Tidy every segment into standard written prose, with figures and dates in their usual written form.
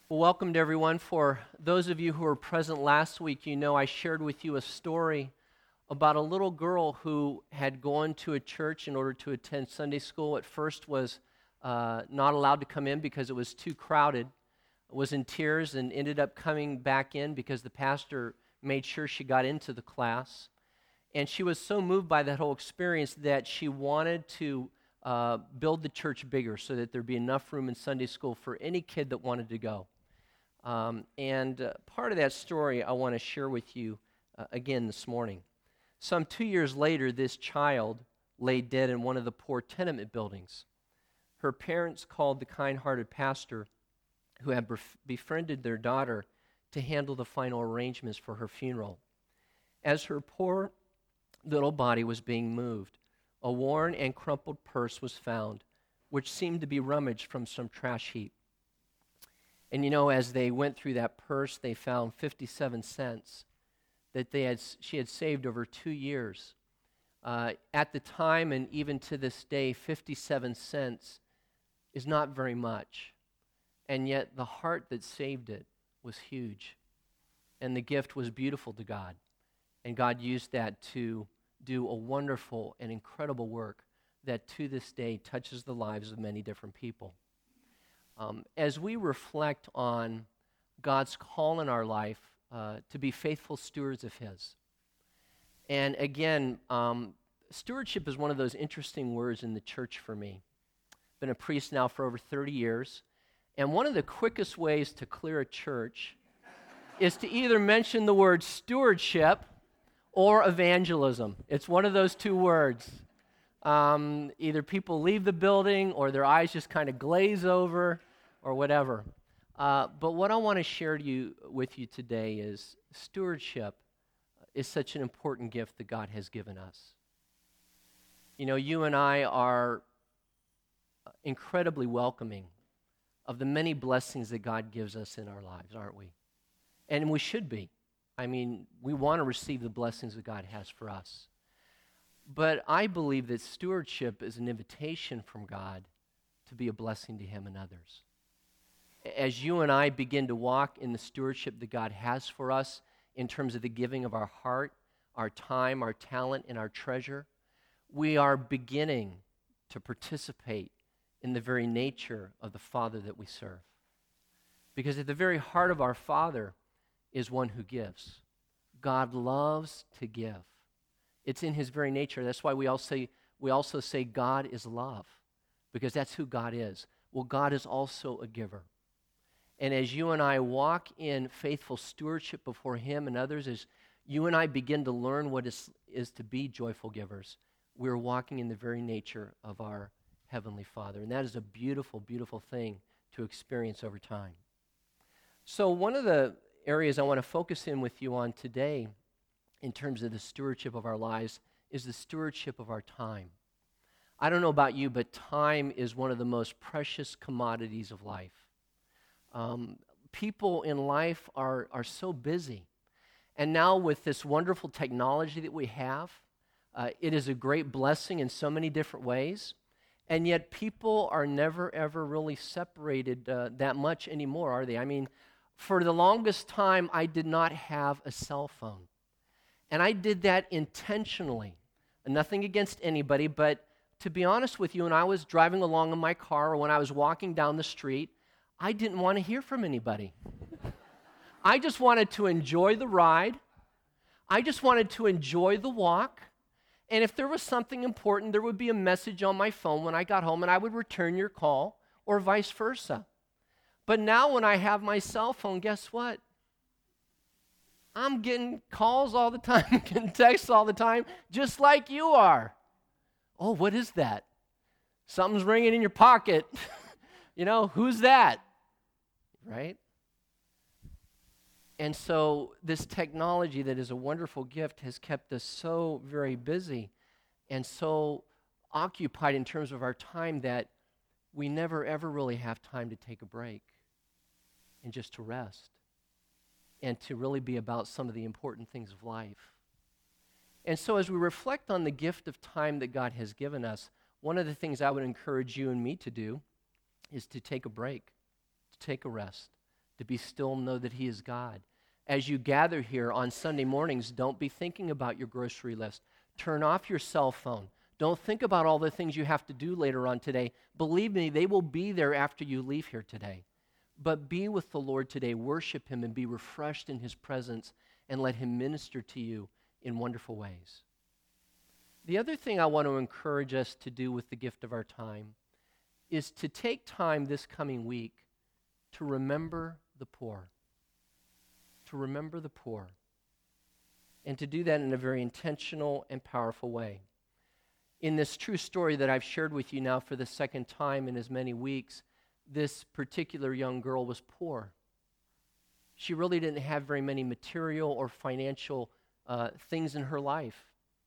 Well, welcome to everyone. For those of you who were present last week, you know I shared with you a story about a little girl who had gone to a church in order to attend Sunday school. At first was not allowed to come in because it was too crowded, was in tears and ended up coming back in because the pastor made sure she got into the class. And she was so moved by that whole experience that she wanted to build the church bigger so that there'd be enough room in Sunday school for any kid that wanted to go. Part of that story I want to share with you again this morning. Some 2 years later, this child lay dead in one of the poor tenement buildings. Her parents called the kind-hearted pastor who had befriended their daughter to handle the final arrangements for her funeral. As her poor little body was being moved, a worn and crumpled purse was found, which seemed to be rummaged from some trash heap. And you know, as they went through that purse, they found 57 cents that she had saved over 2 years. At the time, and even to this day, 57 cents is not very much. And yet the heart that saved it was huge. And the gift was beautiful to God. And God used that to do a wonderful and incredible work that to this day touches the lives of many different people. As we reflect on God's call in our life to be faithful stewards of His. And again, stewardship is one of those interesting words in the church for me. Been a priest now for over 30 years. And one of the quickest ways to clear a church is to either mention the word stewardship or evangelism. It's one of those two words. Either people leave the building or their eyes just kind of glaze over or whatever. But what I want to share with you today is stewardship is such an important gift that God has given us. You know, you and I are incredibly welcoming of the many blessings that God gives us in our lives, aren't we? And we should be. I mean, we want to receive the blessings that God has for us. But I believe that stewardship is an invitation from God to be a blessing to Him and others. As you and I begin to walk in the stewardship that God has for us in terms of the giving of our heart, our time, our talent, and our treasure, we are beginning to participate in the very nature of the Father that we serve. Because at the very heart of our Father is one who gives. God loves to give. It's in His very nature. That's why we also say God is love, because that's who God is. Well, God is also a giver. And as you and I walk in faithful stewardship before Him and others, as you and I begin to learn what is to be joyful givers, we're walking in the very nature of our Heavenly Father. And that is a beautiful, beautiful thing to experience over time. So one of the areas I want to focus in with you on today in terms of the stewardship of our lives is the stewardship of our time. I don't know about you, but time is one of the most precious commodities of life. People in life are so busy. And now with this wonderful technology that we have, it is a great blessing in so many different ways. And yet people are never, ever really separated that much anymore, are they? I mean, for the longest time, I did not have a cell phone. And I did that intentionally. Nothing against anybody, but to be honest with you, when I was driving along in my car or when I was walking down the street, I didn't want to hear from anybody. I just wanted to enjoy the ride. I just wanted to enjoy the walk. And if there was something important, there would be a message on my phone when I got home, and I would return your call, or vice versa. But now when I have my cell phone, guess what? I'm getting calls all the time, getting texts all the time, just like you are. Oh, what is that? Something's ringing in your pocket. You know, who's that? Right? And so this technology that is a wonderful gift has kept us so very busy and so occupied in terms of our time that we never ever really have time to take a break and just to rest and to really be about some of the important things of life. And so as we reflect on the gift of time that God has given us, one of the things I would encourage you and me to do is to take a break, to take a rest, to be still and know that He is God. As you gather here on Sunday mornings, don't be thinking about your grocery list. Turn off your cell phone. Don't think about all the things you have to do later on today. Believe me, they will be there after you leave here today. But be with the Lord today. Worship Him and be refreshed in His presence and let Him minister to you in wonderful ways. The other thing I want to encourage us to do with the gift of our time is to take time this coming week to remember the poor. To remember the poor. And to do that in a very intentional and powerful way. In this true story that I've shared with you now for the second time in as many weeks, this particular young girl was poor. She really didn't have very many material or financial things in her life.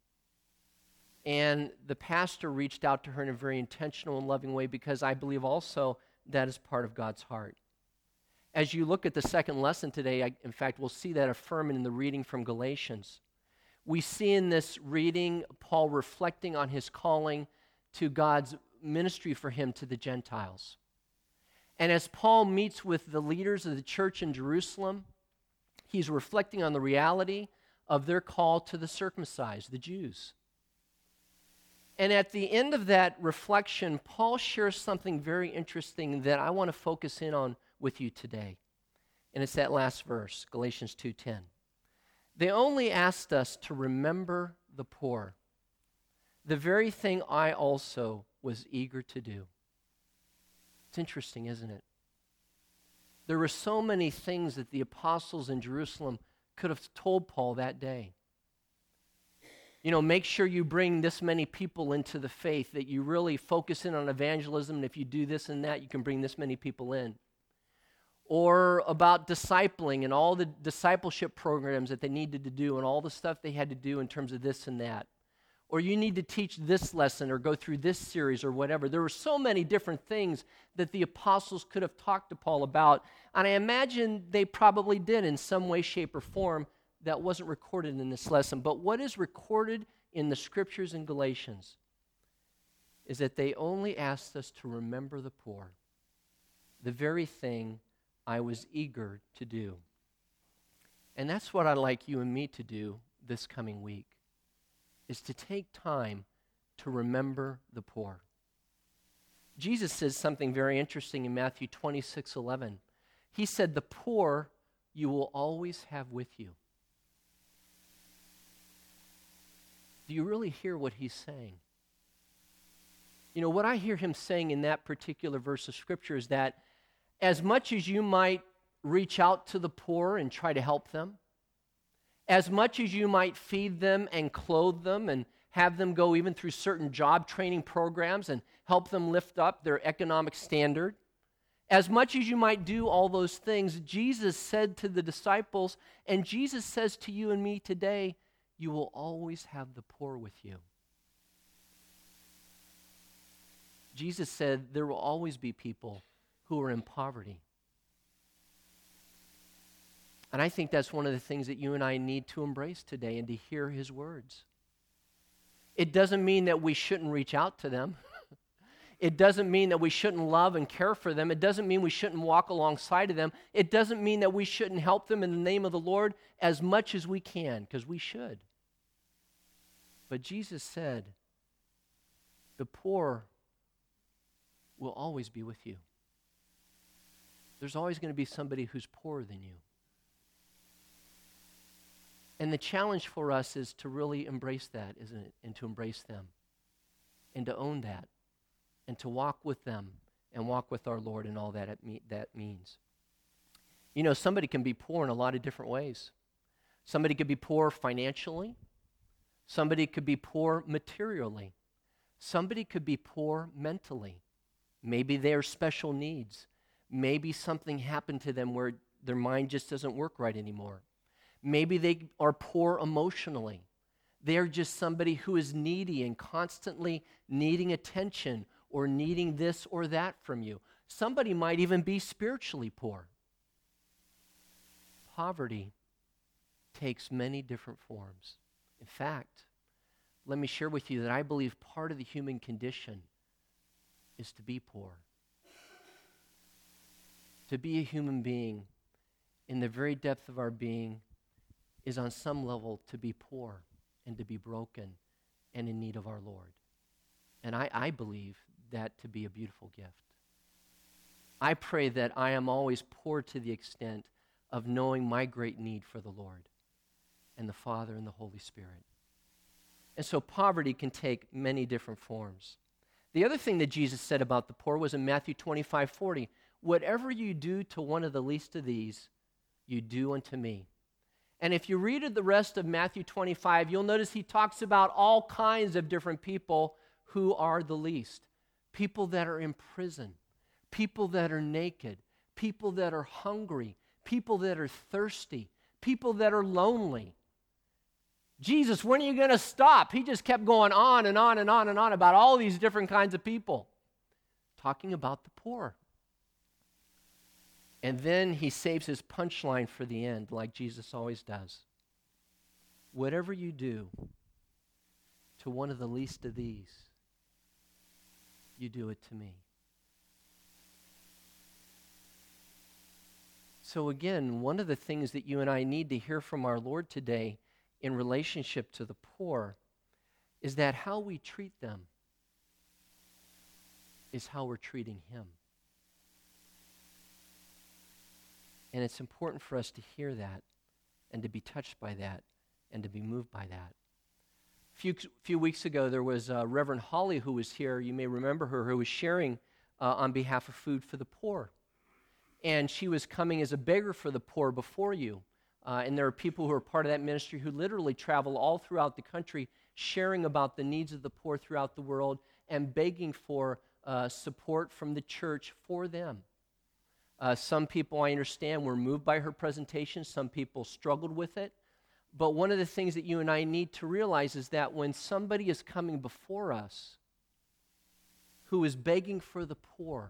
And the pastor reached out to her in a very intentional and loving way because I believe also that is part of God's heart. As you look at the second lesson today, in fact, we'll see that affirmed in the reading from Galatians. We see in this reading Paul reflecting on his calling to God's ministry for him to the Gentiles. And as Paul meets with the leaders of the church in Jerusalem, he's reflecting on the reality of their call to the circumcised, the Jews. And at the end of that reflection, Paul shares something very interesting that I want to focus in on with you today. And it's that last verse, Galatians 2:10. They only asked us to remember the poor, the very thing I also was eager to do. It's interesting, isn't it? There were so many things that the apostles in Jerusalem could have told Paul that day. You know, make sure you bring this many people into the faith, that you really focus in on evangelism, and if you do this and that, you can bring this many people in. Or about discipling and all the discipleship programs that they needed to do and all the stuff they had to do in terms of this and that. Or you need to teach this lesson or go through this series or whatever. There were so many different things that the apostles could have talked to Paul about, and I imagine they probably did in some way, shape, or form that wasn't recorded in this lesson. But what is recorded in the scriptures in Galatians is that they only asked us to remember the poor, the very thing I was eager to do. And that's what I'd like you and me to do this coming week, is to take time to remember the poor. Jesus says something very interesting in Matthew 26:11. He said, the poor you will always have with you. Do you really hear what he's saying? You know, what I hear him saying in that particular verse of Scripture is that as much as you might reach out to the poor and try to help them, as much as you might feed them and clothe them and have them go even through certain job training programs and help them lift up their economic standard, as much as you might do all those things, Jesus said to the disciples, and Jesus says to you and me today, you will always have the poor with you. Jesus said there will always be people who are in poverty. And I think that's one of the things that you and I need to embrace today and to hear his words. It doesn't mean that we shouldn't reach out to them. It doesn't mean that we shouldn't love and care for them. It doesn't mean we shouldn't walk alongside of them. It doesn't mean that we shouldn't help them in the name of the Lord as much as we can, because we should. But Jesus said, the poor will always be with you. There's always going to be somebody who's poorer than you. And the challenge for us is to really embrace that, isn't it? And to embrace them. And to own that. And to walk with them and walk with our Lord and all that that means. You know, somebody can be poor in a lot of different ways. Somebody could be poor financially. Somebody could be poor materially. Somebody could be poor mentally. Maybe they are special needs. Maybe something happened to them where their mind just doesn't work right anymore. Maybe they are poor emotionally. They are just somebody who is needy and constantly needing attention or needing this or that from you. Somebody might even be spiritually poor. Poverty takes many different forms. In fact, let me share with you that I believe part of the human condition is to be poor. To be a human being in the very depth of our being, is on some level to be poor and to be broken and in need of our Lord. And I believe that to be a beautiful gift. I pray that I am always poor to the extent of knowing my great need for the Lord and the Father and the Holy Spirit. And so poverty can take many different forms. The other thing that Jesus said about the poor was in Matthew 25:40, whatever you do to one of the least of these, you do unto me. And if you read the rest of Matthew 25, you'll notice he talks about all kinds of different people who are the least. People that are in prison, people that are naked, people that are hungry, people that are thirsty, people that are lonely. Jesus, when are you going to stop? He just kept going on and on and on and on about all these different kinds of people, talking about the poor. And then he saves his punchline for the end, like Jesus always does. Whatever you do to one of the least of these, you do it to me. So again, one of the things that you and I need to hear from our Lord today in relationship to the poor is that how we treat them is how we're treating him. And it's important for us to hear that and to be touched by that and to be moved by that. A few weeks ago, there was Reverend Holly who was here. You may remember her, who was sharing on behalf of Food for the Poor. And she was coming as a beggar for the poor before you. And there are people who are part of that ministry who literally travel all throughout the country sharing about the needs of the poor throughout the world and begging for support from the church for them. Some people, I understand, were moved by her presentation. Some people struggled with it. But one of the things that you and I need to realize is that when somebody is coming before us who is begging for the poor,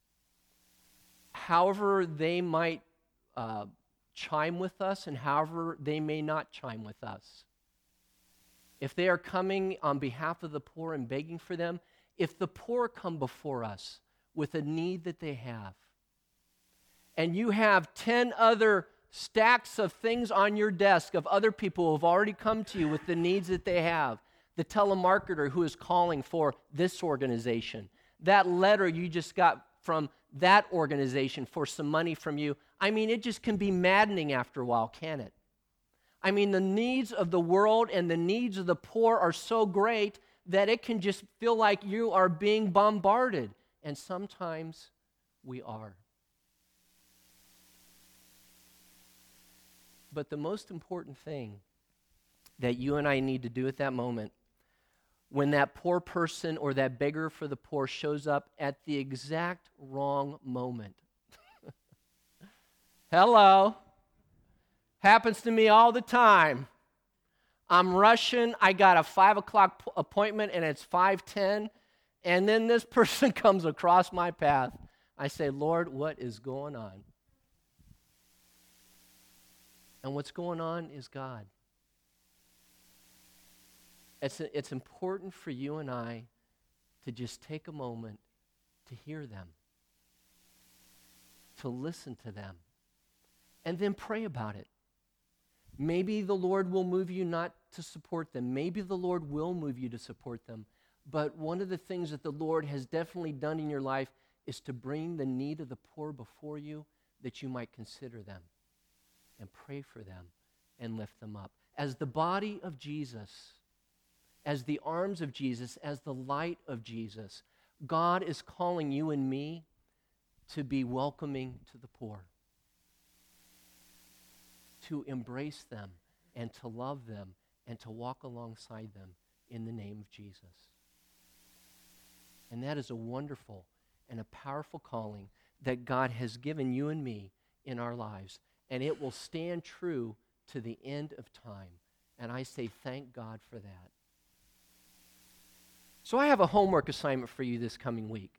however they might chime with us and however they may not chime with us, if they are coming on behalf of the poor and begging for them, if the poor come before us with a need that they have, and you have 10 other stacks of things on your desk of other people who have already come to you with the needs that they have, the telemarketer who is calling for this organization, that letter you just got from that organization for some money from you, I mean, it just can be maddening after a while, can it? I mean, the needs of the world and the needs of the poor are so great that it can just feel like you are being bombarded. And sometimes we are. But the most important thing that you and I need to do at that moment, when that poor person or that beggar for the poor shows up at the exact wrong moment. Hello. Happens to me all the time. I'm rushing. I got a 5 o'clock appointment and it's 5:10. And then this person comes across my path. I say, Lord, what is going on? And what's going on is God. It's important for you and I to just take a moment to hear them, to listen to them, and then pray about it. Maybe the Lord will move you not to support them. Maybe the Lord will move you to support them. But one of the things that the Lord has definitely done in your life is to bring the need of the poor before you that you might consider them and pray for them and lift them up. As the body of Jesus, as the arms of Jesus, as the light of Jesus, God is calling you and me to be welcoming to the poor, to embrace them and to love them and to walk alongside them in the name of Jesus. And that is a wonderful and a powerful calling that God has given you and me in our lives. And it will stand true to the end of time. And I say thank God for that. So I have a homework assignment for you this coming week.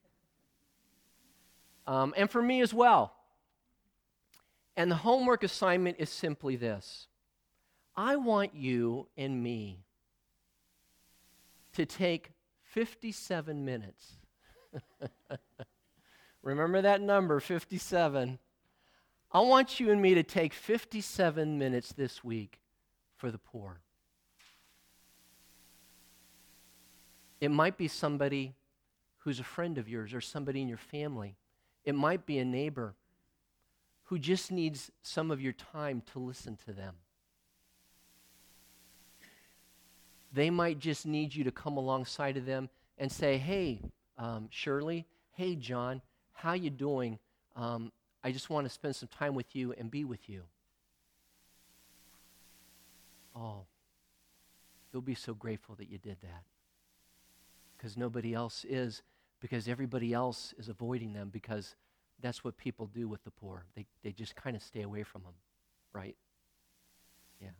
And for me as well. And the homework assignment is simply this. I want you and me to take 57 minutes. Remember that number, 57. I want you and me to take 57 minutes this week for the poor. It might be somebody who's a friend of yours or somebody in your family. It might be a neighbor who just needs some of your time to listen to them. They might just need you to come alongside of them and say, hey, Shirley, hey, John, how you doing? I just want to spend some time with you and be with you. Oh, you'll be so grateful that you did that. Because nobody else is, because everybody else is avoiding them, because that's what people do with the poor. They just kind of stay away from them, right? Yeah.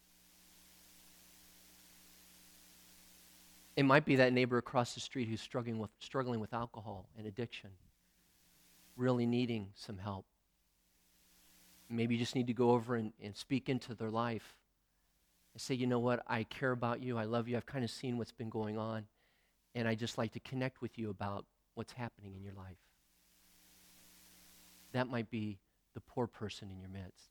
It might be that neighbor across the street who's struggling with alcohol and addiction, really needing some help. Maybe you just need to go over and speak into their life and say, you know what, I care about you, I love you, I've kind of seen what's been going on, and I'd just like to connect with you about what's happening in your life. That might be the poor person in your midst.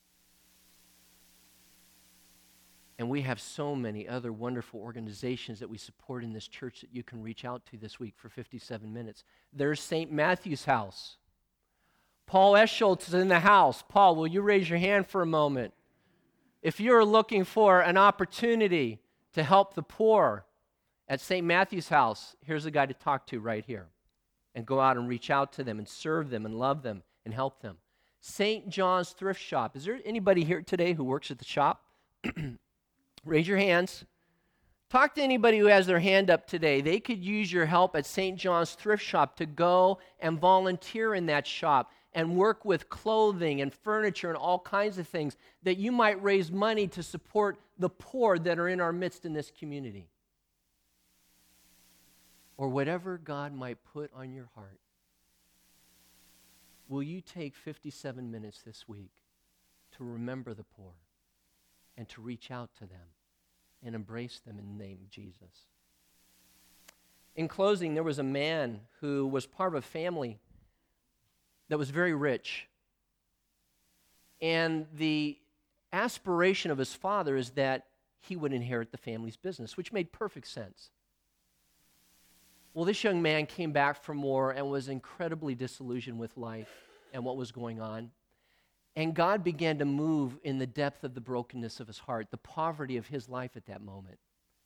And we have so many other wonderful organizations that we support in this church that you can reach out to this week for 57 minutes. There's St. Matthew's House. Paul Eschultz is in the house. Paul, will you raise your hand for a moment? If you're looking for an opportunity to help the poor at St. Matthew's House, here's a guy to talk to right here. And go out and reach out to them and serve them and love them and help them. St. John's Thrift Shop. Is there anybody here today who works at the shop? Raise your hands. Talk to anybody who has their hand up today. They could use your help at St. John's Thrift Shop to go and volunteer in that shop and work with clothing and furniture and all kinds of things that you might raise money to support the poor that are in our midst in this community. Or whatever God might put on your heart. Will you take 57 minutes this week to remember the poor and to reach out to them and embrace them in the name of Jesus? In closing, there was a man who was part of a family that was very rich. And the aspiration of his father is that he would inherit the family's business, which made perfect sense. Well, this young man came back from war and was incredibly disillusioned with life and what was going on. And God began to move in the depth of the brokenness of his heart, the poverty of his life at that moment.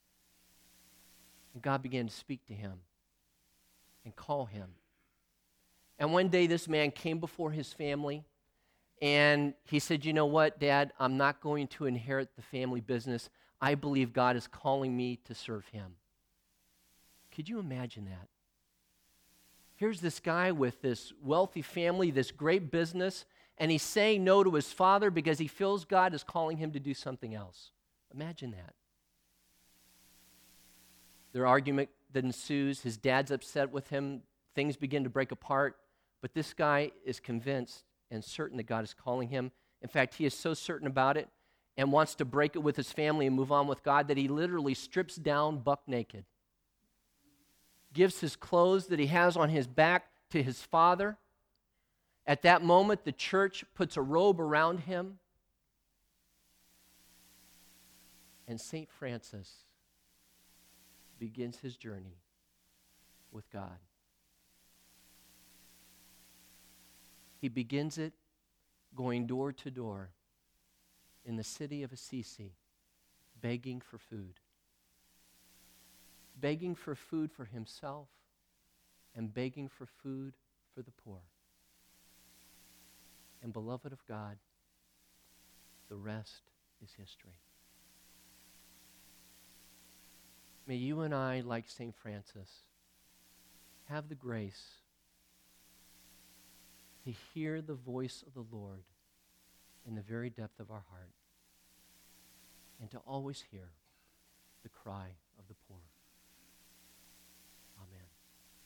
And God began to speak to him and call him. And one day this man came before his family and he said, you know what, Dad, I'm not going to inherit the family business. I believe God is calling me to serve him. Could you imagine that? Here's this guy with this wealthy family, this great business, and he's saying no to his father because he feels God is calling him to do something else. Imagine that. Their argument that ensues, his dad's upset with him, things begin to break apart, but this guy is convinced and certain that God is calling him. In fact, he is so certain about it and wants to break it with his family and move on with God that he literally strips down buck naked. Gives his clothes that he has on his back to his father. At that moment, the church puts a robe around him. And St. Francis begins his journey with God. He begins it going door to door in the city of Assisi, begging for food. Begging for food for himself and begging for food for the poor. And beloved of God, the rest is history. May you and I, like St. Francis, have the grace to hear the voice of the Lord in the very depth of our heart and to always hear the cry of the poor.